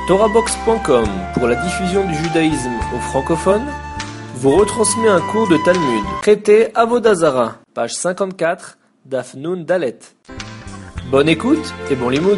TorahBox.com, pour la diffusion du judaïsme aux francophones, vous retransmet un cours de Talmud. Traité Avodah Zara, page 54, Daf Nun Dalet. Bonne écoute et bon limoud.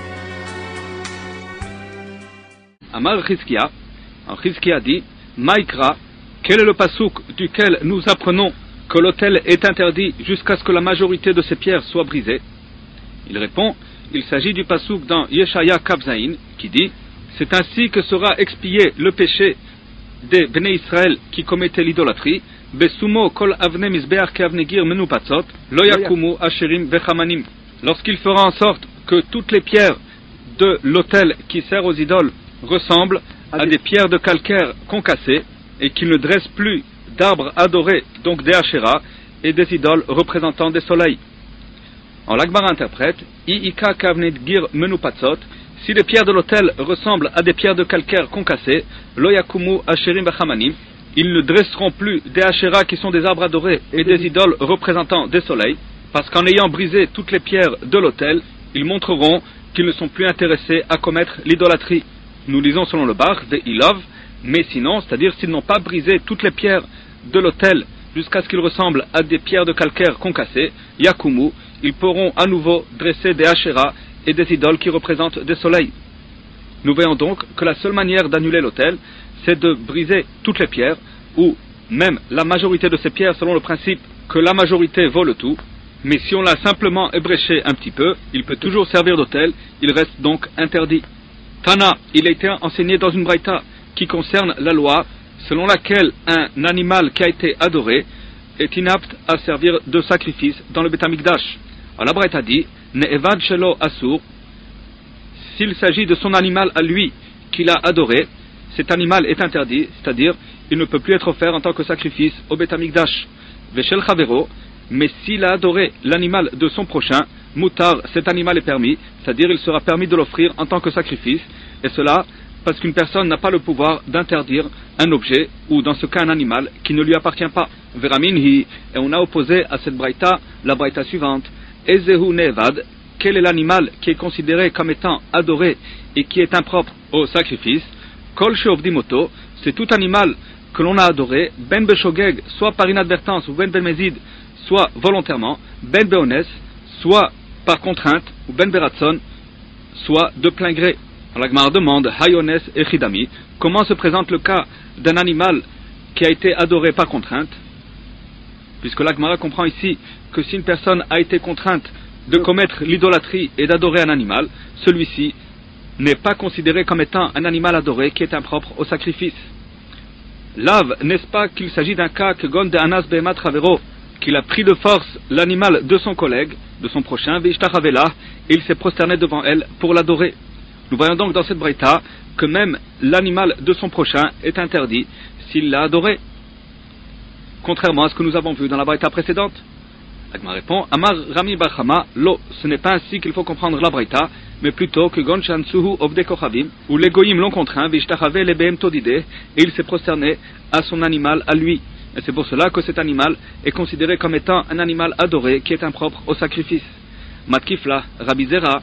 Amar Chizkia, Chizkia dit, Maïkra, quel est le pasouk duquel nous apprenons que l'autel est interdit jusqu'à ce que la majorité de ses pierres soient brisées? Il répond, il s'agit du pasouk dans Yeshaya Kabzaïn qui dit, c'est ainsi que sera expié le péché des Bnei Israël qui commettaient l'idolâtrie. Besumo kol avne misbeach keavnegir menupatzot, lo yakumu asherim vechamanim. Lorsqu'il fera en sorte que toutes les pierres de l'autel qui sert aux idoles ressemblent à des pierres de calcaire concassées et qu'il ne dresse plus d'arbres adorés, donc des Asherah, et des idoles représentant des soleils. En l'Agmara interprète, I'ika kavnegir menupatzot, si les pierres de l'autel ressemblent à des pierres de calcaire concassées, lo yakumu asherim vechamanim, ils ne dresseront plus des Asherah qui sont des arbres adorés et des idoles représentant des soleils, parce qu'en ayant brisé toutes les pierres de l'autel, ils montreront qu'ils ne sont plus intéressés à commettre l'idolâtrie. Nous lisons selon le Bach de Ilov, mais sinon, c'est-à-dire s'ils n'ont pas brisé toutes les pierres de l'autel jusqu'à ce qu'ils ressemblent à des pierres de calcaire concassées, yakumu, ils pourront à nouveau dresser des Asherah et des idoles qui représentent des soleils. Nous voyons donc que la seule manière d'annuler l'autel, c'est de briser toutes les pierres, ou même la majorité de ces pierres selon le principe que la majorité vaut le tout, mais si on l'a simplement ébréché un petit peu, il peut toujours servir d'autel, il reste donc interdit. Tana, il a été enseigné dans une braïta qui concerne la loi selon laquelle un animal qui a été adoré est inapte à servir de sacrifice dans le Beth Amikdash. Alors la braïta dit, Ne'evad shelo asur, s'il s'agit de son animal à lui qu'il a adoré, cet animal est interdit, c'est-à-dire il ne peut plus être offert en tant que sacrifice au Beth Amikdash. Veshel chavero, mais s'il a adoré l'animal de son prochain, mutar, cet animal est permis, c'est-à-dire il sera permis de l'offrir en tant que sacrifice, et cela parce qu'une personne n'a pas le pouvoir d'interdire un objet, ou dans ce cas un animal, qui ne lui appartient pas. Veraminhi, et on a opposé à cette braïta la braïta suivante, Ezehu nevad, quel est l'animal qui est considéré comme étant adoré et qui est impropre au sacrifice? Kol sheovdimoto, c'est tout animal que l'on a adoré, ben beshogeg, soit par inadvertance, ou ben benmezid, soit volontairement, ben beones, soit par contrainte, ou ben beratson, soit de plein gré. La Gemara demande, Hayones et Chidami, comment se présente le cas d'un animal qui a été adoré par contrainte? Puisque la Gemara comprend ici que si une personne a été contrainte de commettre l'idolâtrie et d'adorer un animal, celui-ci n'est pas considéré comme étant un animal adoré qui est impropre au sacrifice. Lave, n'est-ce pas qu'il s'agit d'un cas que Gon de Anas Behemat Ravero, qu'il a pris de force l'animal de son collègue, de son prochain, Veishtachavela, et il s'est prosterné devant elle pour l'adorer. Nous voyons donc dans cette braïta que même l'animal de son prochain est interdit s'il l'a adoré, contrairement à ce que nous avons vu dans la braïta précédente. Agma répond, Amar Rami Bachama, lo, ce n'est pas ainsi qu'il faut comprendre la braïta, mais plutôt que Gon Shansuhu Ovde Kochavim, où les goyim l'ont contraint, Vishtachave le Behem Todide, et il s'est prosterné à son animal, à lui. Et c'est pour cela que cet animal est considéré comme étant un animal adoré qui est impropre au sacrifice. Matkifla, Rabbi Zera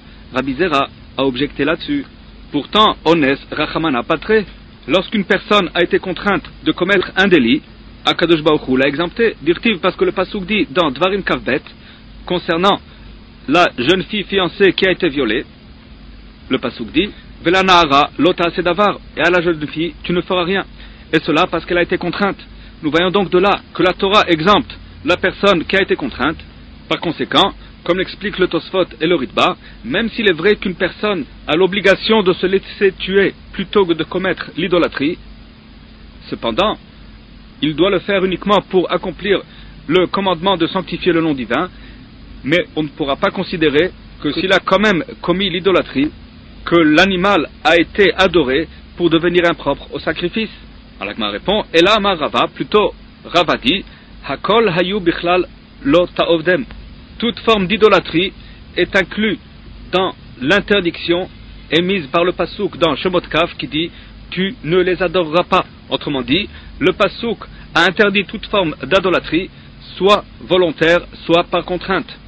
a objecté là-dessus. Pourtant, Ones Rachamana Patre, lorsqu'une personne a été contrainte de commettre un délit, Akadosh Baruch Hu l'a exempté, dirtiv, parce que le pasuk dit dans Dvarim Kavbet, concernant la jeune fille fiancée qui a été violée, le pasuk dit, Vela Nahara Lota Sedavar, et à la jeune fille, tu ne feras rien. Et cela parce qu'elle a été contrainte. Nous voyons donc de là que la Torah exempte la personne qui a été contrainte. Par conséquent, comme l'explique le Tosfot et le Ritba, même s'il est vrai qu'une personne a l'obligation de se laisser tuer plutôt que de commettre l'idolâtrie, cependant, il doit le faire uniquement pour accomplir le commandement de sanctifier le nom divin, mais on ne pourra pas considérer que s'il a quand même commis l'idolâtrie, que l'animal a été adoré pour devenir impropre au sacrifice. Alors Agma répond, Ela Amar Rava, plutôt Rava dit, Hakol hayu bichlal lo ta'ovdem. Toute forme d'idolâtrie est inclue dans l'interdiction émise par le pasouk dans Shemot Kaf qui dit, tu ne les adoreras pas. Autrement dit, le pasouk a interdit toute forme d'idolâtrie, soit volontaire, soit par contrainte.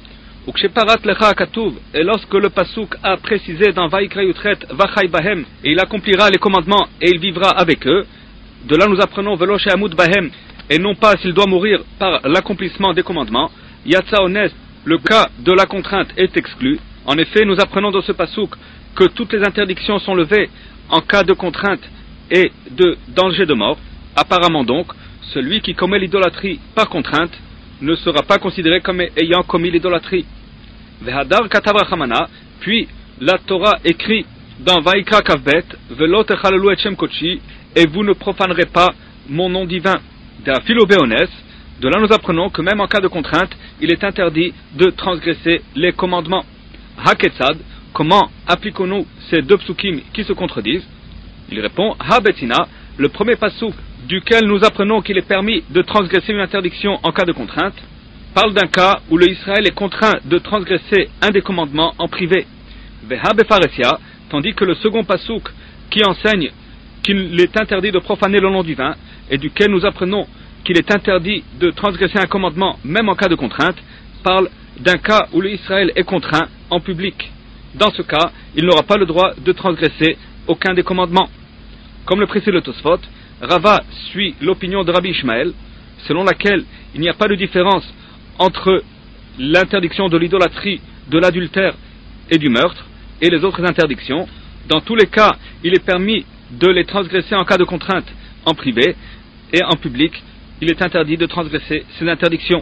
Uksheparat lecha akatuv, et lorsque le pasuk a précisé dans Vaikra Yutret Vachai Bahem, et il accomplira les commandements et il vivra avec eux, de là nous apprenons Velo she'amut Bahem, et non pas s'il doit mourir par l'accomplissement des commandements. Yatsa Ones, le cas de la contrainte est exclu. En effet, nous apprenons dans ce pasuk que toutes les interdictions sont levées en cas de contrainte et de danger de mort. Apparemment donc, celui qui commet l'idolâtrie par contrainte ne sera pas considéré comme ayant commis l'idolâtrie. Vehadar katav rachamana, puis la Torah écrit dans Vaikra Kavbet, Velo techalelu et shem kodeshi, et vous ne profanerez pas mon nom divin. D'afilo beones, de là nous apprenons que même en cas de contrainte, il est interdit de transgresser les commandements. Haketzad, comment appliquons-nous ces deux psukim qui se contredisent? Il répond, Ha betina, le premier pasuk duquel nous apprenons qu'il est permis de transgresser une interdiction en cas de contrainte, parle d'un cas où le Israël est contraint de transgresser un des commandements en privé. Veha befaresia, tandis que le second pasuk qui enseigne qu'il est interdit de profaner le nom divin et duquel nous apprenons qu'il est interdit de transgresser un commandement même en cas de contrainte, parle d'un cas où l'Israël est contraint en public. Dans ce cas, il n'aura pas le droit de transgresser aucun des commandements. Comme le précise le Tosfot, Rava suit l'opinion de Rabbi Ishmael, selon laquelle il n'y a pas de différence entre l'interdiction de l'idolâtrie, de l'adultère et du meurtre, et les autres interdictions. Dans tous les cas, il est permis de les transgresser en cas de contrainte en privé, et en public, il est interdit de transgresser ces interdictions.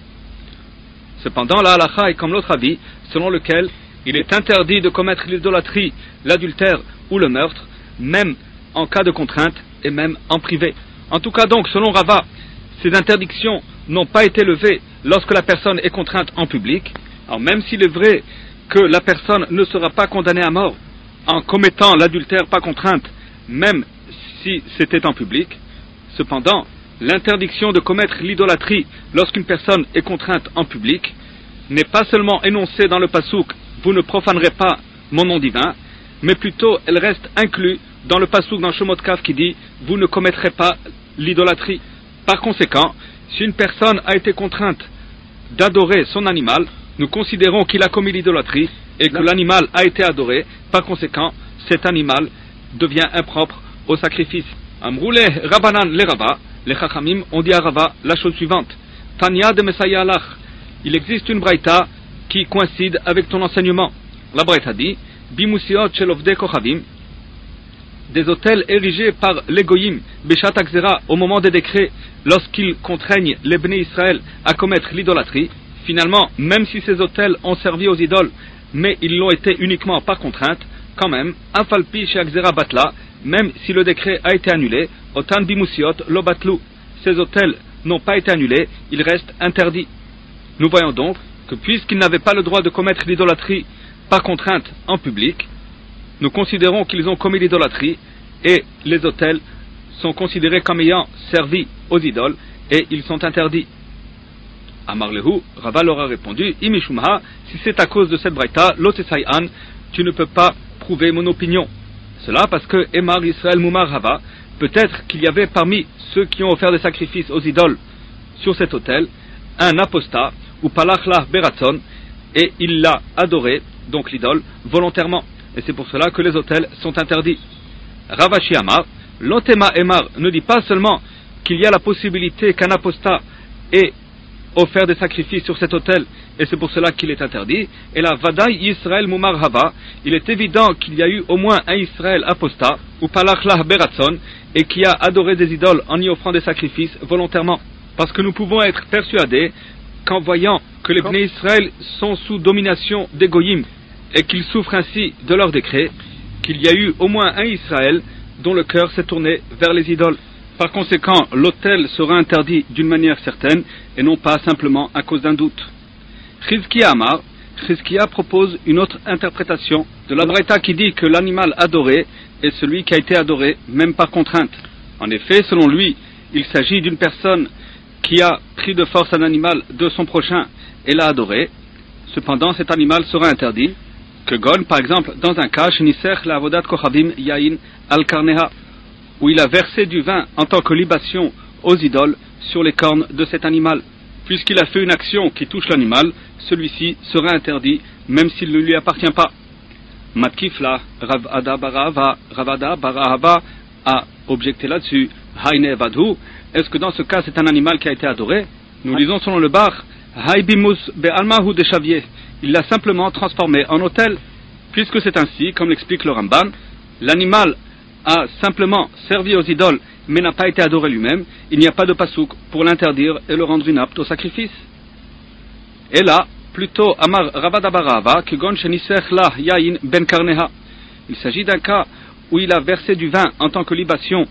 Cependant, la halakha est comme l'autre avis, selon lequel il est interdit de commettre l'idolâtrie, l'adultère ou le meurtre, même en cas de contrainte et même en privé. En tout cas donc, selon Rava, ces interdictions n'ont pas été levées lorsque la personne est contrainte en public. Alors même s'il est vrai que la personne ne sera pas condamnée à mort en commettant l'adultère par contrainte, même si c'était en public, cependant, l'interdiction de commettre l'idolâtrie lorsqu'une personne est contrainte en public n'est pas seulement énoncée dans le pasuk « Vous ne profanerez pas mon nom divin », mais plutôt elle reste inclue dans le pasuk dans Shemot Kaf qui dit « Vous ne commettrez pas l'idolâtrie ». Par conséquent, si une personne a été contrainte d'adorer son animal, nous considérons qu'il a commis l'idolâtrie et que l'animal a été adoré. Par conséquent, cet animal devient impropre au sacrifice. Amroule Rabanan le Rava, les Chachamim ont dit à Rava la chose suivante. Tanya de Messiah Alach, il existe une braïta qui coïncide avec ton enseignement. La braïta dit, Bimusiot shelovde kochavim, des autels érigés par les goyim, Beshat Akzera, au moment des décrets, lorsqu'ils contraignent les Bnei Israël à commettre l'idolâtrie. Finalement, même si ces autels ont servi aux idoles, mais ils l'ont été uniquement par contrainte, quand même, Afalpi chez Akzera Batla, même si le décret a été annulé, Otan Bimusiot lo batlu, ces autels n'ont pas été annulés, ils restent interdits. Nous voyons donc que puisqu'ils n'avaient pas le droit de commettre l'idolâtrie par contrainte en public, nous considérons qu'ils ont commis l'idolâtrie et les autels sont considérés comme ayant servi aux idoles et ils sont interdits. Amar Lehu, Rava leur a répondu, Imishumha, si c'est à cause de cette braïta, Lotesai'an, tu ne peux pas prouver mon opinion. Cela parce que Emar Israël Mumar Rava, peut-être qu'il y avait parmi ceux qui ont offert des sacrifices aux idoles sur cet autel, un apostat, ou Palachlah Beratson, et il l'a adoré, donc l'idole, volontairement. Et c'est pour cela que les autels sont interdits. Ravashi Amar, Lotema Emar ne dit pas seulement qu'il y a la possibilité qu'un apostat ait offert des sacrifices sur cet autel, et c'est pour cela qu'il est interdit. Et la Vadaï Yisraël Mumar Hava, il est évident qu'il y a eu au moins un Israël apostat, ou Palachlah Beratson, et qui a adoré des idoles en y offrant des sacrifices volontairement. Parce que nous pouvons être persuadés qu'en voyant que les Bnei Israël sont sous domination des Goyim, et qu'ils souffrent ainsi de leurs décrets, qu'il y a eu au moins un Israël dont le cœur s'est tourné vers les idoles. Par conséquent, l'autel sera interdit d'une manière certaine et non pas simplement à cause d'un doute. Chizkiya Amar, Chizkiya propose une autre interprétation de la braïta qui dit que l'animal adoré est celui qui a été adoré même par contrainte. En effet, selon lui, il s'agit d'une personne qui a pris de force un animal de son prochain et l'a adoré. Cependant, cet animal sera interdit. Que Gon, par exemple, dans un cas, Sheniser la avodat kochavim yain al karneha, où il a versé du vin en tant que libation aux idoles sur les cornes de cet animal. puisqu'il a fait une action qui touche l'animal, celui-ci sera interdit, même s'il ne lui appartient pas. Matkifla, Ravada Barahava a objecté là-dessus. Haine Vadhu, est-ce que dans ce cas c'est un animal qui a été adoré? Nous lisons selon le bar, Haibimus Be'almahu de Chavier. Il l'a simplement transformé en autel. Puisque c'est ainsi, comme l'explique le Ramban, l'animal a simplement servi aux idoles, mais n'a pas été adoré lui-même, il n'y a pas de pasouk pour l'interdire et le rendre inapte au sacrifice. Et là, plutôt Amar Ravadabarava, Kegon Shenisech La Yain Ben Karneha. Il s'agit d'un cas où il a versé du vin en tant que libation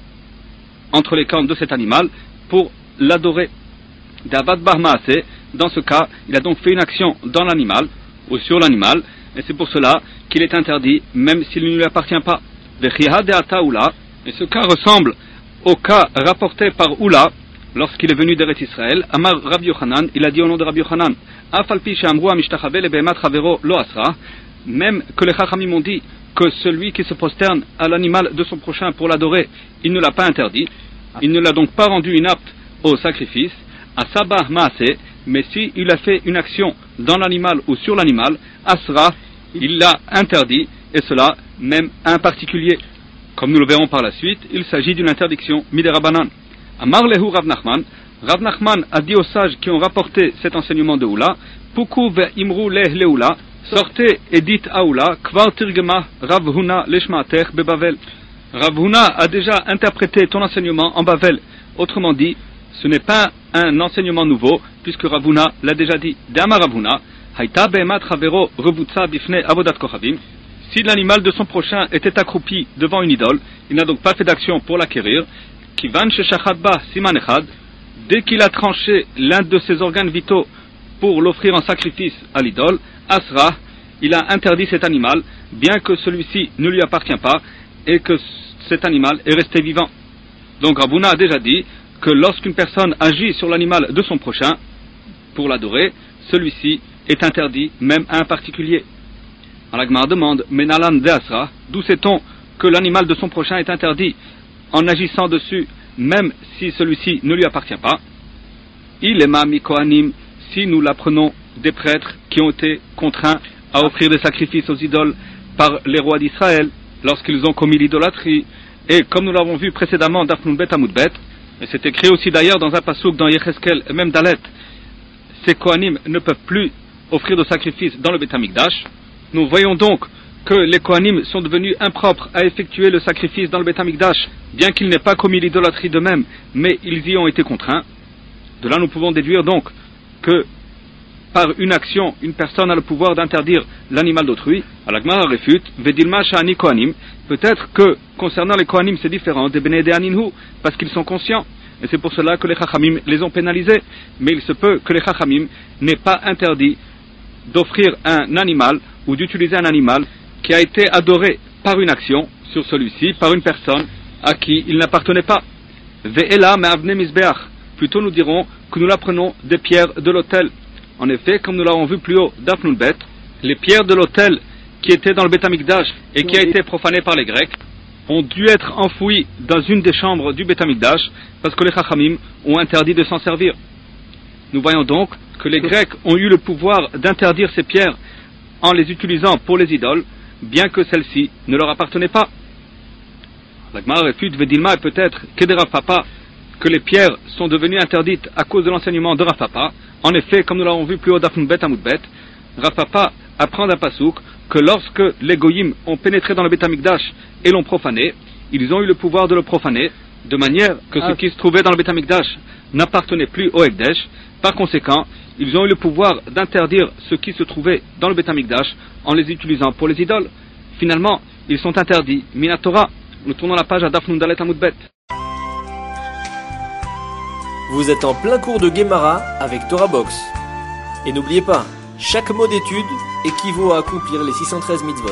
entre les cornes de cet animal pour l'adorer. D'Avad Bahmaase, dans ce cas, il a donc fait une action dans l'animal ou sur l'animal, et c'est pour cela qu'il est interdit, même s'il ne lui appartient pas. Vechiha Deata Oula, et ce cas ressemble au cas rapporté par Oula lorsqu'il est venu d'Eretz Israël. Amar Rabbi Yochanan, il a dit au nom de Rabbi Yochanan, Afalpi She'amru Amishtachabe leBehemat Chavero Lo Asra, même que les Chachamim ont dit que celui qui se prosterne à l'animal de son prochain pour l'adorer, il ne l'a pas interdit, il ne l'a donc pas rendu inapte au sacrifice, à Sabah Maase, mais si il a fait une action dans l'animal ou sur l'animal, Asra, il l'a interdit, et cela même un particulier. Comme nous le verrons par la suite, il s'agit d'une interdiction midérabanan. Amar lehu Rav Nachman, Rav Nachman a dit aux sages qui ont rapporté cet enseignement de Oula, Puku ve imru leh leula, sortez et dites à Oula, Kvar tirgema Rav Huna leshmater bebavel. Rav Huna a déjà interprété ton enseignement en Bavel. Autrement dit, ce n'est pas un enseignement nouveau, puisque Rav Huna l'a déjà dit. D'Amar Rav Huna, Haïta behemat chavero revutza bifne avodat kochavim. Si l'animal de son prochain était accroupi devant une idole, il n'a donc pas fait d'action pour l'acquérir. Kivan sheshachad ba siman echad, dès qu'il a tranché l'un de ses organes vitaux pour l'offrir en sacrifice à l'idole, Asra, il a interdit cet animal, bien que celui-ci ne lui appartient pas et que cet animal est resté vivant. Donc Rav Huna a déjà dit que lorsqu'une personne agit sur l'animal de son prochain pour l'adorer, celui-ci est interdit même à un particulier. La Gemara demande, Menalan de Asra, d'où sait-on que l'animal de son prochain est interdit en agissant dessus, même si celui-ci ne lui appartient pas? Il est mami kohanim, si nous l'apprenons des prêtres qui ont été contraints à offrir des sacrifices aux idoles par les rois d'Israël lorsqu'ils ont commis l'idolâtrie, et comme nous l'avons vu précédemment d'Afnun Bet Amud Bet, et c'est écrit aussi d'ailleurs dans un passouk dans Yecheskel et même Dalet, ces kohanim ne peuvent plus offrir de sacrifices dans le Bet Hamikdash. Nous voyons donc que les Kohanim sont devenus impropres à effectuer le sacrifice dans le Beth Amikdash, bien qu'ils n'aient pas commis l'idolâtrie d'eux-mêmes, mais ils y ont été contraints. De là, nous pouvons déduire donc que par une action, une personne a le pouvoir d'interdire l'animal d'autrui. À la Gemara réfute, Vedilma Sha'ani Kohanim, peut-être que concernant les Kohanim c'est différent des Bnei Aninhu, parce qu'ils sont conscients, et c'est pour cela que les Chachamim les ont pénalisés. Mais il se peut que les Chachamim n'aient pas interdit d'offrir un animal ou d'utiliser un animal qui a été adoré par une action sur celui-ci, par une personne à qui il n'appartenait pas. Ve'ela me'avne misbeach. Plutôt nous dirons que nous l'apprenons des pierres de l'autel. En effet, comme nous l'avons vu plus haut d'Afnun Bet, les pierres de l'autel qui étaient dans le Beth Amikdash et qui a été profané par les Grecs ont dû être enfouies dans une des chambres du Beth Amikdash parce que les Chachamim ont interdit de s'en servir. Nous voyons donc que les Grecs ont eu le pouvoir d'interdire ces pierres en les utilisant pour les idoles, bien que celles-ci ne leur appartenaient pas. La Gemara réfute Vedilma et peut-être que Rav Papa, que les pierres sont devenues interdites à cause de l'enseignement de Rav Papa. En effet, comme nous l'avons vu plus haut d'Afnun Bet Amud Bet, Rav Papa apprend d'un pasouk que lorsque les Goyim ont pénétré dans le Beth Amikdash et l'ont profané, ils ont eu le pouvoir de le profaner, de manière que ce qui se trouvait dans le Beth Amikdash n'appartenait plus au Ekdesh. Par conséquent, ils ont eu le pouvoir d'interdire ce qui se trouvait dans le Beth Amikdash en les utilisant pour les idoles. Finalement, ils sont interdits. Minatora, nous tournons la page à Daf Nun Dalet Amud Bet. Vous êtes en plein cours de Gemara avec Torah Box. Et n'oubliez pas, chaque mot d'étude équivaut à accomplir les 613 mitzvot.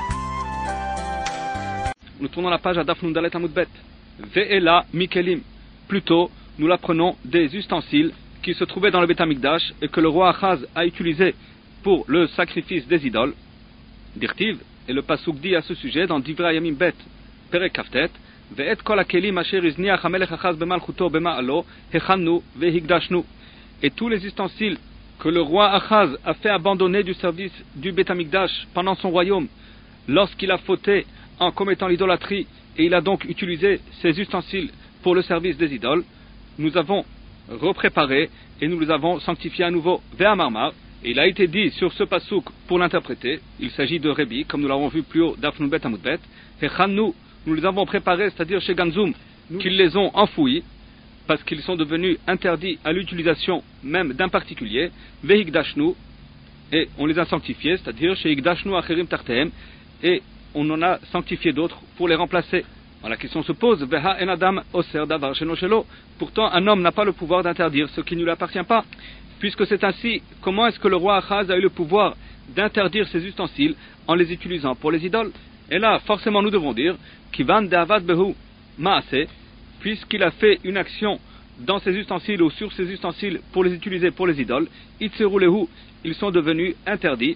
Nous tournons la page à Daf Nun Dalet Amud Bet. Ve'ela mikelim. Plutôt, nous l'apprenons des ustensiles qui se trouvaient dans le Beth Amikdash et que le roi Achaz a utilisé pour le sacrifice des idoles. Dirtiv, et le pasouk dit à ce sujet dans Divrei Yamim Bet, Perek Kaftet, Ve'et kol hakelim asher izniach hamelech Achaz bemalchuto bema'alo, hechannu ve'higdashnu. et tous les ustensiles que le roi Achaz a fait abandonner du service du Beth Amikdash pendant son royaume, lorsqu'il a fauté en commettant l'idolâtrie, et il a donc utilisé ces ustensiles pour le service des idoles, nous avons repréparé et nous les avons sanctifiés à nouveau. Ve'amar Marmar, et il a été dit sur ce pasouk pour l'interpréter, il s'agit de Rébi, comme nous l'avons vu plus haut, Daf Nun Bet Amud Bet, et Channu, nous les avons préparés, c'est-à-dire chez Ganzoum, qu'ils les ont enfouis, parce qu'ils sont devenus interdits à l'utilisation même d'un particulier, Vehigdashnu, et on les a sanctifiés, c'est-à-dire chez Higdashnu Acherim Tartehem, et on en a sanctifié d'autres pour les remplacer. Alors la question se pose, Veha en Adam Oser Davar Sheno Shelo. Pourtant, un homme n'a pas le pouvoir d'interdire ce qui ne lui appartient pas. Puisque c'est ainsi, comment est-ce que le roi Achaz a eu le pouvoir d'interdire ses ustensiles en les utilisant pour les idoles? Et là, forcément, nous devons dire, Kivan De'avad Behu Maase, puisqu'il a fait une action dans ses ustensiles ou sur ses ustensiles pour les utiliser pour les idoles, Itzeru Lehu, ils sont devenus interdits.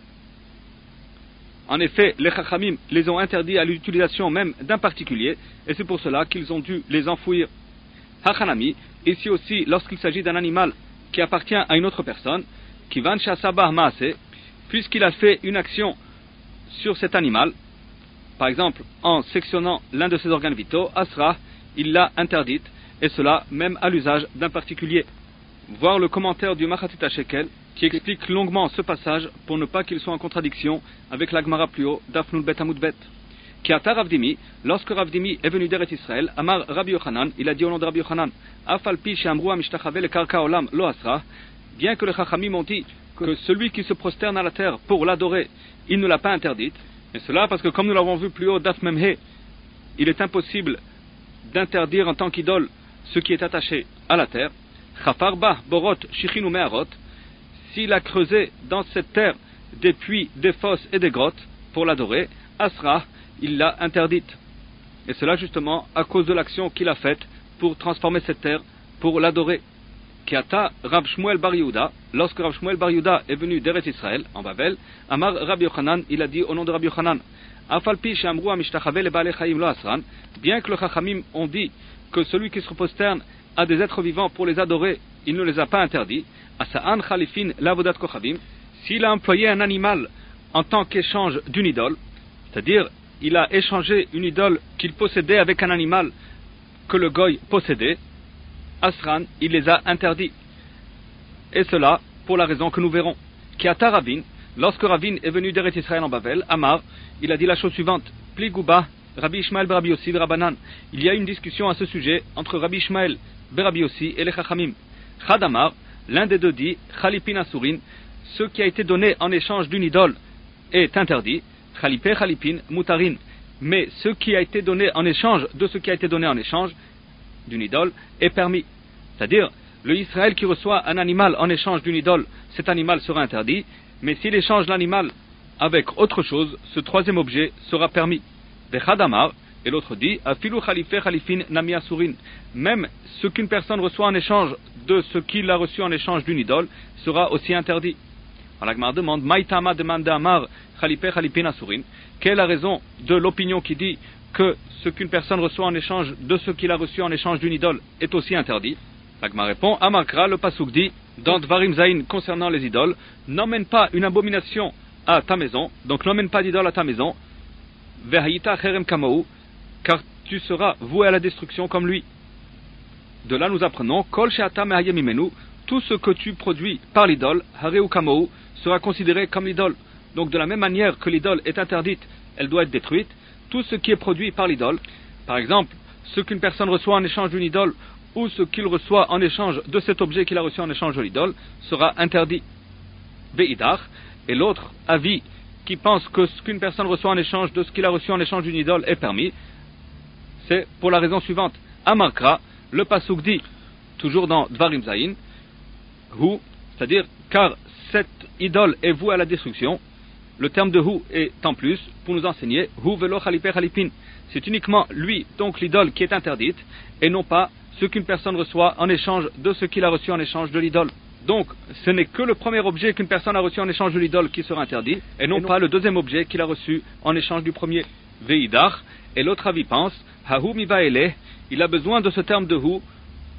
En effet, les Chachamim les ont interdits à l'utilisation même d'un particulier, et c'est pour cela qu'ils ont dû les enfouir. Hachanami, ici aussi, lorsqu'il s'agit d'un animal qui appartient à une autre personne, Kivan Shasabah Maase, puisqu'il a fait une action sur cet animal, par exemple en sectionnant l'un de ses organes vitaux, Asra, il l'a interdite, et cela même à l'usage d'un particulier. Voir le commentaire du Machatita Shekel, qui explique longuement ce passage pour ne pas qu'il soit en contradiction avec la Gemara plus haut, Daf Nun Bet Amud Bet. Kiata Ravdimi, lorsque Ravdimi est venu d'Eretz Israël, Amar Rabbi Yochanan, il a dit au nom de Rabbi Yochanan, Afalpi She'amru Amishtachavé le Karka Olam Lo Asra, bien que les Chachamim ont dit que celui qui se prosterne à la terre pour l'adorer, il ne l'a pas interdite, et cela parce que comme nous l'avons vu plus haut, Daf Memhe, il est impossible d'interdire en tant qu'idole ce qui est attaché à la terre. Chafarba Borot Shichinu Meharot, s'il a creusé dans cette terre des puits, des fosses et des grottes pour l'adorer, Asra, il l'a interdite. Et cela justement à cause de l'action qu'il a faite pour transformer cette terre, pour l'adorer. Kiata Rav Shmuel Bar Yehuda, lorsque Rav Shmuel Bar Yehuda est venu d'Eretz Israël, en Babel, Amar Rabbi Yochanan, il a dit au nom de Rabbi Yochanan, Afalpi She'amru Amishtachavé le Baalei Chaim Lo Asran, bien que le Chachamim ont dit que celui qui se prosterne à des êtres vivants pour les adorer, il ne les a pas interdits, Asa'an Khalifin Lavodat Kochavim, s'il a employé un animal en tant qu'échange d'une idole, c'est-à-dire il a échangé une idole qu'il possédait avec un animal que le goy possédait, Asran, il les a interdits. Et cela pour la raison que nous verrons. Kiata Ravin, lorsque Ravin est venu d'Eretz Israël en Babel, Amar, il a dit la chose suivante, Pligouba, Rabbi Ishmael Rabbi Yossi Rabanan. Il y a une discussion à ce sujet entre Rabbi Ishmael Rabbi Yossi et les Chachamim. Chadamar, l'un des deux dit, Chalipin Asurin, ce qui a été donné en échange d'une idole est interdit, Chalipé Chalipin Mutarin, mais ce qui a été donné en échange de ce qui a été donné en échange d'une idole est permis. C'est-à-dire, le Israël qui reçoit un animal en échange d'une idole, cet animal sera interdit, mais s'il échange l'animal avec autre chose, ce troisième objet sera permis. Vechadamar, et l'autre dit, Afilu Chalifé Chalifin Nami Asurin, même ce qu'une personne reçoit en échange de ce qu'il a reçu en échange d'une idole sera aussi interdit. Alors la Gemara demande, Maïtama demande Amar Chalifé Chalifin Asurin, quelle est la raison de l'opinion qui dit que ce qu'une personne reçoit en échange de ce qu'il a reçu en échange d'une idole est aussi interdit? La Gemara répond, Amarkra, le Pasuk dit, dans Dvarim Zayin concernant les idoles, n'emmène pas une abomination à ta maison, donc n'emmène pas d'idole à ta maison, Vehayita Cherem Kamou, car tu seras voué à la destruction comme lui. De là nous apprenons, Kol Sheata Mehayemimenu, tout ce que tu produis par l'idole, Hareu Kamou, sera considéré comme l'idole. Donc de la même manière que l'idole est interdite, elle doit être détruite, tout ce qui est produit par l'idole, par exemple, ce qu'une personne reçoit en échange d'une idole, ou ce qu'il reçoit en échange de cet objet qu'il a reçu en échange de l'idole, sera interdit. Ve'idach, et l'autre avis qui pense que ce qu'une personne reçoit en échange de ce qu'il a reçu en échange d'une idole est permis, c'est pour la raison suivante. Amarkra, le pasuk dit, toujours dans Dvarim Zayin, Hu, c'est-à-dire, car cette idole est vouée à la destruction, le terme de Hu est en plus pour nous enseigner, Hu velo Chalipé Chalipin, c'est uniquement lui, donc l'idole, qui est interdite, et non pas ce qu'une personne reçoit en échange de ce qu'il a reçu en échange de l'idole. Donc, ce n'est que le premier objet qu'une personne a reçu en échange de l'idole qui sera interdit, et non pas le deuxième objet qu'il a reçu en échange du premier. Veidach, et l'autre avis pense, Hahu miva eleh, il a besoin de ce terme de Hu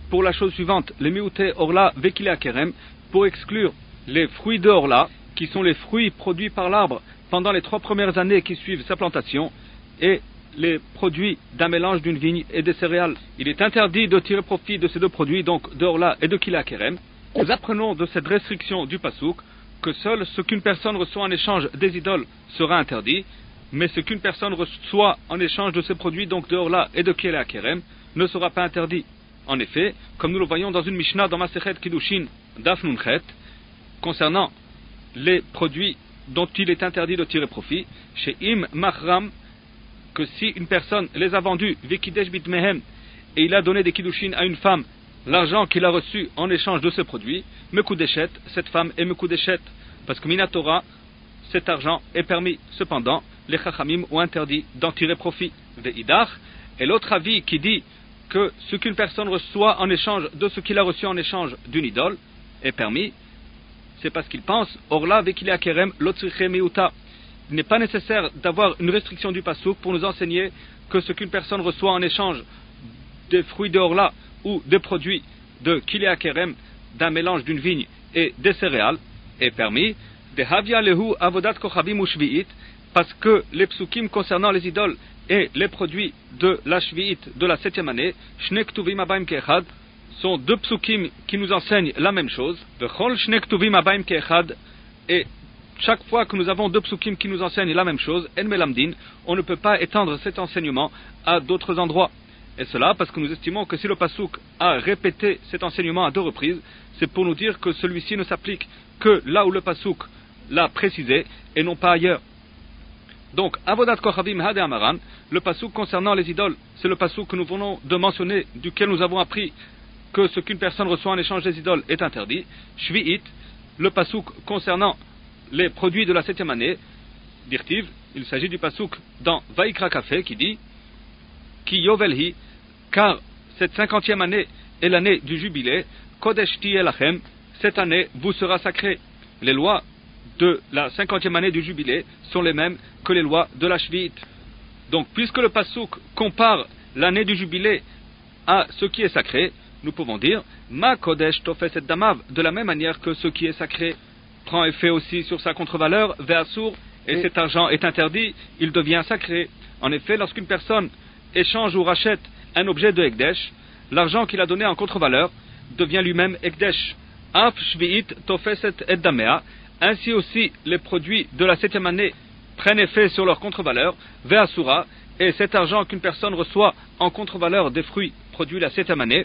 pour la chose suivante, les miouté orla vekile akerem, pour exclure les fruits de orla, qui sont les fruits produits par l'arbre pendant les 3 premières années qui suivent sa plantation, et les produits d'un mélange d'une vigne et des céréales. Il est interdit de tirer profit de ces 2 produits, donc de orla et de kila kerem. Nous apprenons de cette restriction du pasouk que seul ce qu'une personne reçoit en échange des idoles sera interdit, mais ce qu'une personne reçoit en échange de ces produits, donc de orla et de kila kerem, ne sera pas interdit. En effet, comme nous le voyons dans une Mishnah dans Masechet Kiddushin Daf Nun Chet, concernant les produits dont il est interdit de tirer profit, chez Im Mahram, que si une personne les a vendus, Vikidesh Bitmehem, et il a donné des Kiddushin à une femme, l'argent qu'il a reçu en échange de ces produits, Mekudeshet, cette femme est Mekudeshet, parce que Minatora, cet argent est permis. Cependant, les Chachamim ont interdit d'en tirer profit. Ve'idach, et l'autre avis qui dit que ce qu'une personne reçoit en échange de ce qu'il a reçu en échange d'une idole est permis, c'est parce qu'il pense Orla vekile akerem lotzriche meuta. Il n'est pas nécessaire d'avoir une restriction du pasouk pour nous enseigner que ce qu'une personne reçoit en échange des fruits de Orla ou des produits de kile akerem, d'un mélange d'une vigne et des céréales, est permis. De havia lehu avodat kochavim ushviit, parce que les psukim concernant les idoles et les produits de la shviit de la 7e année, shne ktuvim abaim keechad, sont 2 psukim qui nous enseignent la même chose. Vechol shne ktuvim abaim keechad, et chaque fois que nous avons 2 psukim qui nous enseignent la même chose, en melamdin, on ne peut pas étendre cet enseignement à d'autres endroits. Et cela parce que nous estimons que si le pasuk a répété cet enseignement à 2 reprises, c'est pour nous dire que celui-ci ne s'applique que là où le pasuk l'a précisé et non pas ailleurs. Donc, Avodat Kochavim Hade Amaran, le pasuk concernant les idoles, c'est le pasuk que nous venons de mentionner, duquel nous avons appris que ce qu'une personne reçoit en échange des idoles est interdit. Shvi'it, le pasuk concernant les produits de la 7e année, Dirtiv, il s'agit du pasuk dans Vaikra Kafé qui dit Ki Yovelhi, car cette 50e année est l'année du jubilé, Kodesh Tielachem, cette année vous sera sacrée. Les lois de la 50e année du jubilé sont les mêmes que les lois de la Shvi'it. Donc, puisque le pasuk compare l'année du jubilé à ce qui est sacré, nous pouvons dire Ma Kodesh Tofeset Damav, de la même manière que ce qui est sacré prend effet aussi sur sa contre-valeur, Ve'asur, et cet argent est interdit, il devient sacré. En effet, lorsqu'une personne échange ou rachète un objet de Ekdesh, l'argent qu'il a donné en contre-valeur devient lui-même Ekdesh. Af Shvi'it Tofeset et Damea, ainsi aussi les produits de la 7e année prennent effet sur leur contre-valeur, Ve'asura, et cet argent qu'une personne reçoit en contre-valeur des fruits produits la 7e année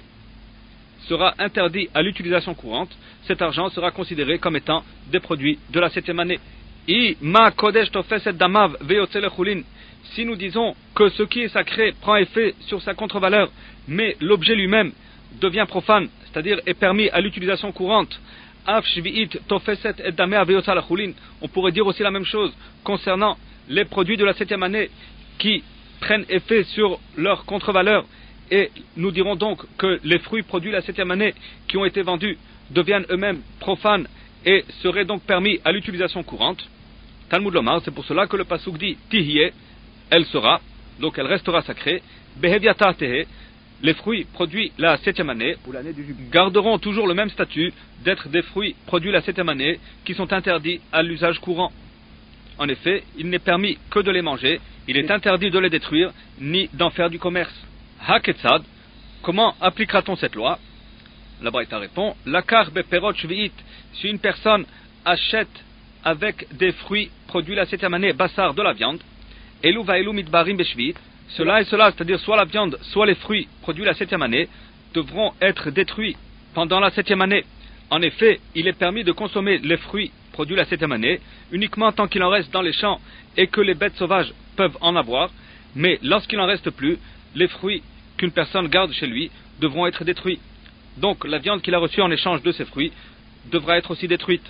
sera interdit à l'utilisation courante. Cet argent sera considéré comme étant des produits de la 7e année. I ma kodesh tofeset damav ve'yotze lechulin. Si nous disons que ce qui est sacré prend effet sur sa contre-valeur, mais l'objet lui-même devient profane, c'est-à-dire est permis à l'utilisation courante, af shvi'it tofeset et damea ve'yotze lechulin, on pourrait dire aussi la même chose concernant les produits de la 7e année qui prennent effet sur leur contre-valeur, et nous dirons donc que les fruits produits la 7e année qui ont été vendus deviennent eux-mêmes profanes et seraient donc permis à l'utilisation courante. Talmud Lomar, c'est pour cela que le pasuk dit Tihye, elle sera, donc elle restera sacrée. Beheviata tehe, les fruits produits la 7e année garderont toujours le même statut d'être des fruits produits la 7e année qui sont interdits à l'usage courant. En effet, il n'est permis que de les manger, il est interdit de les détruire, ni d'en faire du commerce. Haketzad, comment appliquera-t-on cette loi? La Braïta répond, Lakar beperot shvi'it, si une personne achète avec des fruits produits la 7e année, bassar, de la viande, elu va elu mitbarim beshvi'it, cela et cela, c'est-à-dire soit la viande, soit les fruits produits la 7e année, devront être détruits pendant la 7e année. En effet, il est permis de consommer les fruits produits la 7e année, uniquement tant qu'il en reste dans les champs et que les bêtes sauvages peuvent en avoir, mais lorsqu'il n'en reste plus, les fruits qu'une personne garde chez lui devront être détruits. Donc la viande qu'il a reçue en échange de ces fruits devra être aussi détruite.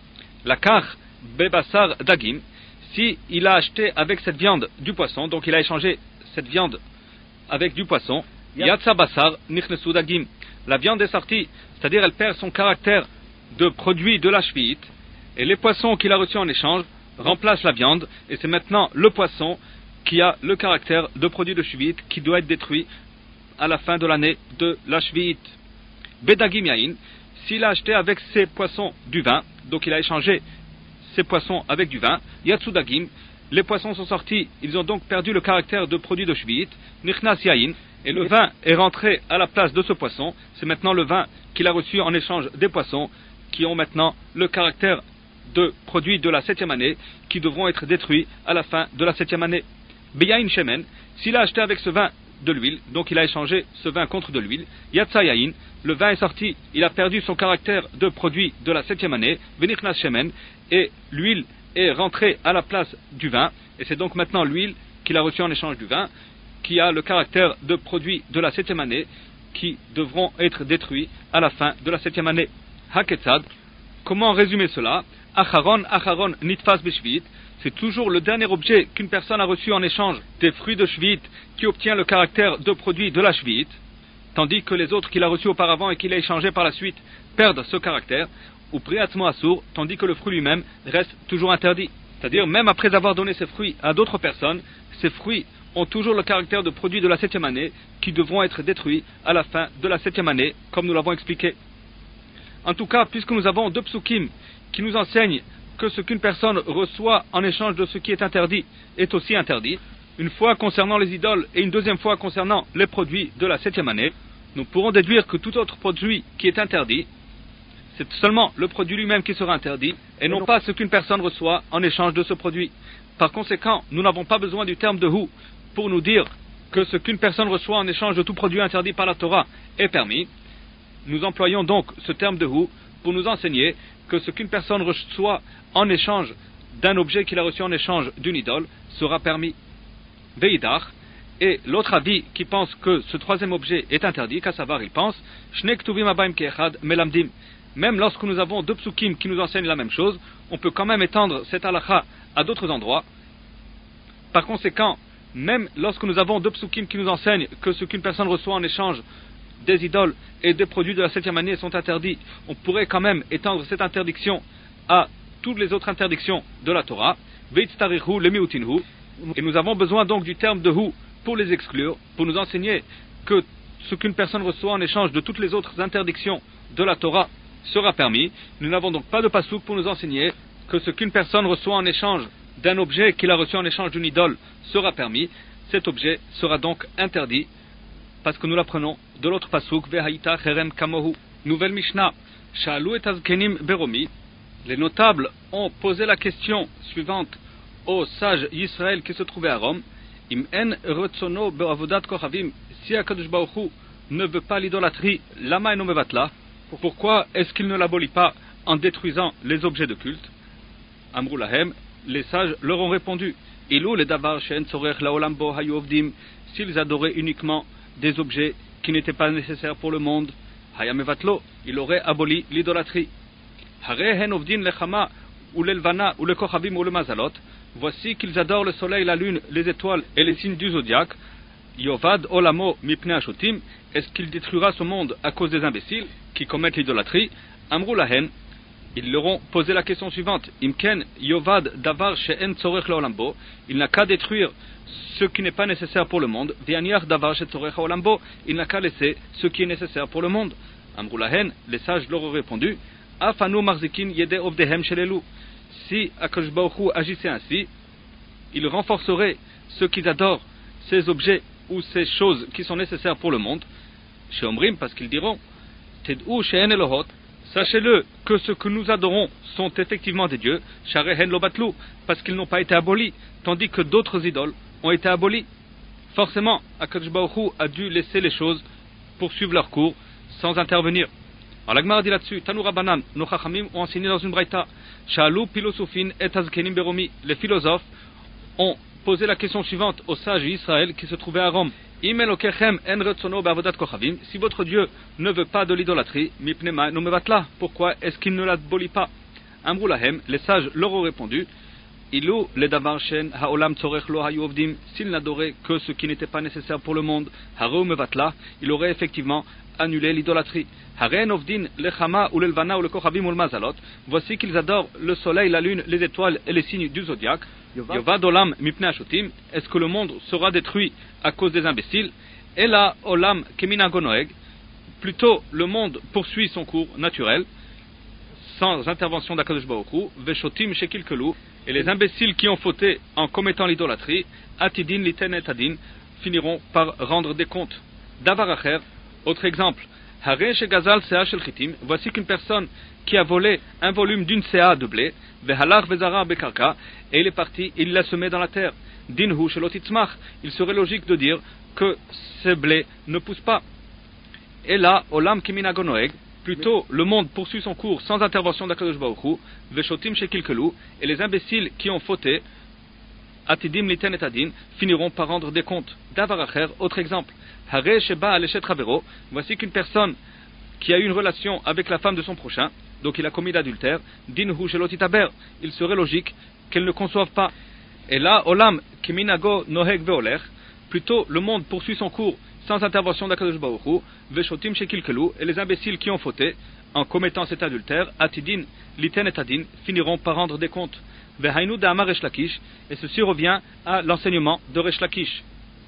La kar bebassar dagim, si il a acheté avec cette viande du poisson, donc il a échangé cette viande avec du poisson, yatsa basar nichnesu dagim, la viande est sortie, c'est-à-dire elle perd son caractère de produit de la shvi'it, et les poissons qu'il a reçus en échange remplacent la viande, et c'est maintenant le poisson qui a le caractère de produit de shvi'it qui doit être détruit à la fin de l'année de la shvi'it. Bedagim yain, s'il a acheté avec ses poissons du vin, donc il a échangé ses poissons avec du vin, Yatsudagim, les poissons sont sortis, ils ont donc perdu le caractère de produit de Shvi'it, Nichnas yain, et le vin est rentré à la place de ce poisson, c'est maintenant le vin qu'il a reçu en échange des poissons, qui ont maintenant le caractère de produits de la 7e année, qui devront être détruits à la fin de la 7e année. Beyain shemen, s'il a acheté avec ce vin de l'huile, donc il a échangé ce vin contre de l'huile, Yatsa yain, le vin est sorti, il a perdu son caractère de produit de la 7e année, Venichnas shemen, et l'huile est rentrée à la place du vin, et c'est donc maintenant l'huile qu'il a reçue en échange du vin, qui a le caractère de produit de la 7e année, qui devront être détruits à la fin de la 7e année. Haketzad, comment résumer cela? Acharon nitfas b'shvi'it, c'est toujours le dernier objet qu'une personne a reçu en échange des fruits de Shvi'it qui obtient le caractère de produit de la Shvi'it, tandis que les autres qu'il a reçus auparavant et qu'il a échangés par la suite perdent ce caractère, ou priatmo asur, tandis que le fruit lui-même reste toujours interdit. C'est-à-dire, même après avoir donné ses fruits à d'autres personnes, ces fruits ont toujours le caractère de produit de la 7e année qui devront être détruits à la fin de la 7e année, comme nous l'avons expliqué. En tout cas, puisque nous avons 2 psukim qui nous enseignent que ce qu'une personne reçoit en échange de ce qui est interdit est aussi interdit, une fois concernant les idoles et une deuxième fois concernant les produits de la 7e année, nous pourrons déduire que tout autre produit qui est interdit, c'est seulement le produit lui-même qui sera interdit, et non pas ce qu'une personne reçoit en échange de ce produit. Par conséquent, nous n'avons pas besoin du terme de hu pour nous dire que ce qu'une personne reçoit en échange de tout produit interdit par la Torah est permis. Nous employons donc ce terme de hu pour nous enseigner que ce qu'une personne reçoit en échange d'un objet qu'il a reçu en échange d'une idole sera permis. Veidach, et l'autre avis qui pense que ce troisième objet est interdit, qu'à savoir il pense, Shne ktuvim abaim ke'echad melamdim. Même lorsque nous avons 2 psukim qui nous enseignent la même chose, on peut quand même étendre cette halakha à d'autres endroits. Par conséquent, même lorsque nous avons 2 psukim qui nous enseignent que ce qu'une personne reçoit en échange des idoles et des produits de la 7e année sont interdits, on pourrait quand même étendre cette interdiction à toutes les autres interdictions de la Torah, Veitztarihu lemiutinhu, et nous avons besoin donc du terme de hu pour les exclure, pour nous enseigner que ce qu'une personne reçoit en échange de toutes les autres interdictions de la Torah sera permis. Nous n'avons donc pas de pasouk pour nous enseigner que ce qu'une personne reçoit en échange d'un objet qu'il a reçu en échange d'une idole sera permis. Cet objet sera donc interdit, parce que nous l'apprenons de l'autre pasouk, Vehaïta cherem kamohu. Nouvelle Mishnah, Sha'alu et azkenim beromi. Les notables ont posé la question suivante aux sages Yisraël qui se trouvaient à Rome. Im en retzono be'avodat kochavim, si HaKadosh Baruch Hu ne veut pas l'idolâtrie, lama eno mevatla, pourquoi est-ce qu'il ne l'abolit pas en détruisant les objets de culte? Amrou lahem, les sages leur ont répondu, Ilou le davar she'en tzorech laolam bo hayu ovdim, s'ils adoraient uniquement des objets qui n'étaient pas nécessaires pour le monde, haya mevatlo, il aurait aboli l'idolâtrie. Hare hen ovdin lechama ou l'elvana ou le kochavim ou le mazalot, voici qu'ils adorent le soleil, la lune, les étoiles et les signes du zodiaque. Yovad olamo mipne ashotim, est-ce qu'il détruira ce monde à cause des imbéciles qui commettent l'idolâtrie? Amrou lahen, ils leur ont posé la question suivante, Imken yovad davar she'en tzorech laolambo, il n'a qu'à détruire ce qui n'est pas nécessaire pour le monde, Vianiach davar she'tzorech laolambo, il n'a qu'à laisser ce qui est nécessaire pour le monde. Amrou lahen, les sages leur ont répondu, Afanu marzikin yede ovdehem shelelu, si HaKadosh Baruch Hu agissait ainsi, il renforcerait ceux qui adorent ces objets ou ces choses qui sont nécessaires pour le monde. Chez Omrim, parce qu'ils diront, Ted'u she'en Elohot, sachez-le que ce que nous adorons sont effectivement des dieux, Sharehen Lobatlu, parce qu'ils n'ont pas été abolis, tandis que d'autres idoles ont été abolies. Forcément, HaKadosh Baruch Hu a dû laisser les choses poursuivre leur cours sans intervenir. Alors la Gemara dit là-dessus, Tanu Rabbanan, nos Chachamim ont enseigné dans une braïta, Sha'alu pilosufin et azkenim beromi, les philosophes ont posé la question suivante aux sages d'Israël qui se trouvaient à Rome. Si votre Dieu ne veut pas de l'idolâtrie, pourquoi est-ce qu'il ne l'abolit pas? Amrou lahem, les sages leur ont répondu, Ilou le davar shen haolam tzorech lo hayu ovdim, s'il n'adorait que ce qui n'était pas nécessaire pour le monde, harou mevatla, il aurait effectivement annulé l'idolâtrie. Haren ovdin lechama ou l'elvana ou le kochavim ou le mazalot, voici qu'ils adorent le soleil, la lune, les étoiles et les signes du zodiaque. Yovad olam mipne ashotim, est-ce que le monde sera détruit à cause des imbéciles? Et là, olam kemina gonoeg, Plutôt, le monde poursuit son cours naturel, sans intervention d'Akadosh Baruch Hu, Veshotim Shekilkelu, et les imbéciles qui ont fauté en commettant l'idolâtrie, Atidin Liten et Adin, finiront par rendre des comptes. Davar Acher, autre exemple, Hare Shegazal Sea Shel Chitim, voici qu'une personne qui a volé un volume d'une Sea de blé, Vehalach Vezara Bekarka, et il est parti, il l'a semé dans la terre. Dinhu Shelotitzmach, il serait logique de dire que ce blé ne pousse pas. Et là, Olam Kiminago Noeg, plutôt le monde poursuit son cours sans intervention d'Akadosh Baruch Hu, Veshotim Shekilkelu, et les imbéciles qui ont fauté, Atidim Liten et Adin, finiront par rendre des comptes. Davar Acher, autre exemple, Hare Sheba Aleshet Ravero, voici qu'une personne qui a eu une relation avec la femme de son prochain, donc il a commis l'adultère, Dinhu Shelotitaber, il serait logique qu'elle ne conçoive pas. Et là, Olam Kiminago Noheg Veoler, plutôt le monde poursuit son cours sans intervention d'Akadosh Baruch Hu, Veshotim Shekilkelu, et les imbéciles qui ont fauté en commettant cet adultère, Atidin Liten et Adin, finiront par rendre des comptes. Vehainu Da'amar Resh Lakish, et ceci revient à l'enseignement de Resh Lakish.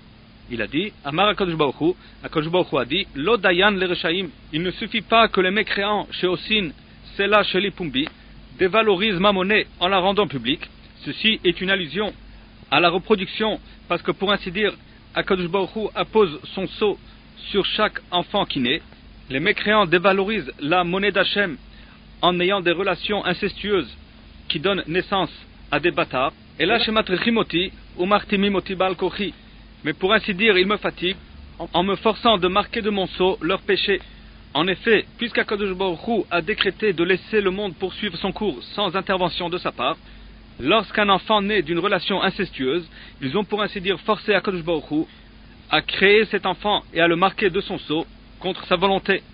Il a dit, Amar Akadosh Baruch Hu a dit, Lo Dayan le Reshaim, il ne suffit pas que les mécréants chez Osin, Sela Sheli Pumbi, dévalorisent ma monnaie en la rendant publique. Ceci est une allusion à la reproduction, parce que pour ainsi dire, Akadosh Baruch Hu appose son sceau sur chaque enfant qui naît. Les mécréants dévalorisent la monnaie d'Hachem en ayant des relations incestueuses qui donnent naissance à des bâtards. Et là, Shematrechimoti ou Martimimoti Baal Kochi. Mais pour ainsi dire, ils me fatiguent en me forçant de marquer de mon sceau leurs péchés. En effet, puisqu'Akadosh Baruch Hu a décrété de laisser le monde poursuivre son cours sans intervention de sa part, lorsqu'un enfant naît d'une relation incestueuse, ils ont pour ainsi dire forcé Akadosh Baruch Hu à créer cet enfant et à le marquer de son sceau contre sa volonté.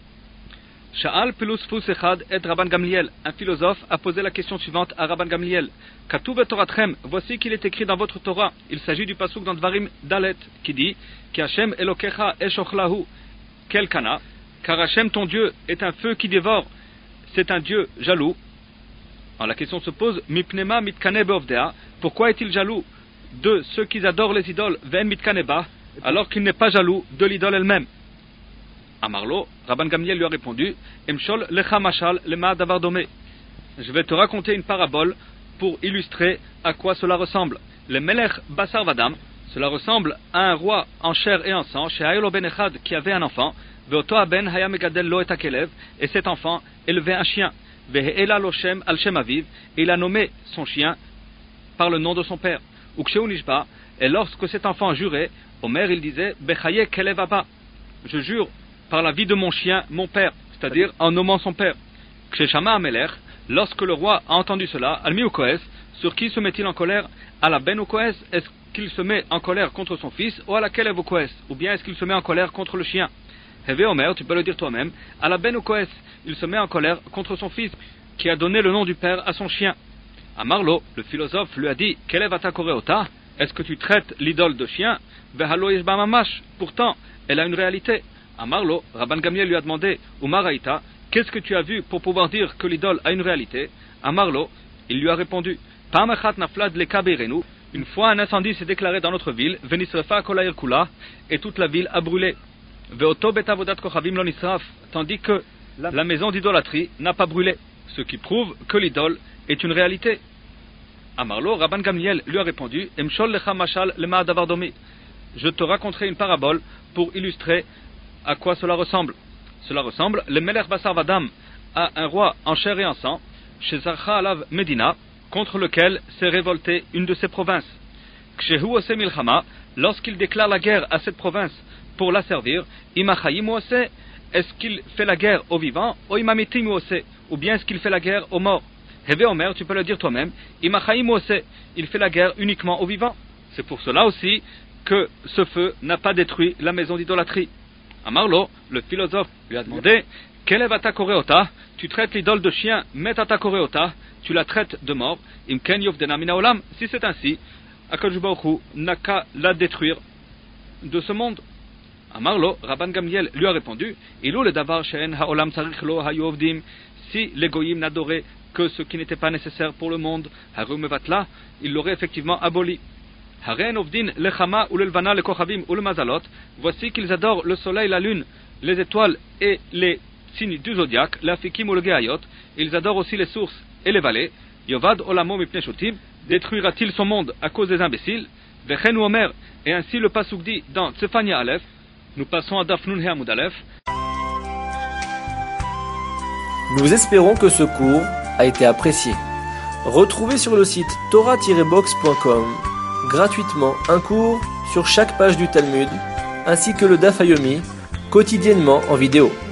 Sha'al Pelus Fus Echad et Rabban Gamliel, un philosophe, a posé la question suivante à Rabban Gamliel. Katuv et Toratrem, voici qu'il est écrit dans votre Torah. Il s'agit du pasuk dans Dvarim Dalet qui dit Ki Hashem Elokecha Eshochlahu Kelkana, car Hashem ton Dieu est un feu qui dévore, c'est un Dieu jaloux. Alors la question se pose Mipnema Mitkane Beovdea, pourquoi est-il jaloux de ceux qui adorent les idoles Ven Mitkaneba, alors qu'il n'est pas jaloux de l'idole elle-même? Amarlo, Rabban Gamliel lui a répondu Emshol lecha mashal lema davar dome. Je vais te raconter une parabole pour illustrer à quoi cela ressemble. Le Melech Basar Vadam, cela ressemble à un roi en chair et en sang, chez Hayolo Ben Echad qui avait un enfant, Veoto Aben Haya Megadel Lo et Akelev, et cet enfant élevait un chien, Veheela Loshem Al Shem Aviv, et il a nommé son chien par le nom de son père. Uksheu Nishba, et lorsque cet enfant jurait, Omer il disait Bechaye Kelev Abba, je jure par la vie de mon chien, mon père, c'est-à-dire en nommant son père. Ksheshama Amelech, lorsque le roi a entendu cela, Almi Ukoes, sur qui se met-il en colère? À la Ben Ukoes, est-ce qu'il se met en colère contre son fils, ou à la Kelev Ukoes, ou bien est-ce qu'il se met en colère contre le chien? Heve Omer, tu peux le dire toi-même, à la Ben Ukoes, il se met en colère contre son fils, qui a donné le nom du père à son chien. Amarlo, le philosophe, lui a dit, Kelev Atakoreota, est-ce que tu traites l'idole de chien? Vehalo Yeshba Mamash, pourtant, elle a une réalité. Amarlo, Rabban Gamliel lui a demandé, Umaraïta, qu'est-ce que tu as vu pour pouvoir dire que l'idole a une réalité? Amarlo, il lui a répondu, Pamachat Naflad Leka Beirenu, une fois un incendie s'est déclaré dans notre ville, Venisrefa Kolair Kula, et toute la ville a brûlé. Veoto Betavodat Kochavim Lo Nisraf, tandis que la maison d'idolâtrie n'a pas brûlé, ce qui prouve que l'idole est une réalité. Amarlo, Rabban Gamliel lui a répondu, Emshol Lecha Mashal Lema Davar Domi, je te raconterai une parabole pour illustrer à quoi cela ressemble. Cela ressemble, le Melech Basar Vadam a un roi en chair et en sang, chez Zarcha Alav Medina, contre lequel s'est révoltée une de ses provinces. Kshehu Ose Milchama, lorsqu'il déclare la guerre à cette province pour la servir, Imachayim Ose, est-ce qu'il fait la guerre aux vivants, ou Imamitim Ose, ou bien est-ce qu'il fait la guerre aux morts? Heve Omer, tu peux le dire toi-même, Imachayim Ose, il fait la guerre uniquement aux vivants. C'est pour cela aussi que ce feu n'a pas détruit la maison d'idolâtrie. Amarlo, le philosophe, lui a demandé Kelev Atakoreota, tu traites l'idole de chien, Met Atakoreota, tu la traites de mort, Imken Yovdena Mina Olam, si c'est ainsi, Akadosh Baruch Hu n'a qu'à la détruire de ce monde. Amarlo, Rabban Gamliel lui a répondu Ilou le davar she'en ha'olam tzarich lo hayu ovdim, si les goyim n'adoraient que ce qui n'était pas nécessaire pour le monde, Haru Mevatla, il l'aurait effectivement aboli. Haren Ovdin Lechama ou Lelvana le Kochavim ou le Mazalot. Voici qu'ils adorent le soleil, la lune, les étoiles et les signes du zodiaque, l'Afikim ou le Geayot. Ils adorent aussi les sources et les vallées. Yovad Olamo Mipnei Shotim. Détruira-t-il son monde à cause des imbéciles? Vechen ou Omer. Et ainsi le Pasuk dit dans Tsefania Aleph. Nous passons à Daf Nun He Amud Aleph. Nous espérons que ce cours a été apprécié. Retrouvez sur le site torah-box.com gratuitement un cours sur chaque page du Talmud, ainsi que le Daf Yomi, quotidiennement en vidéo.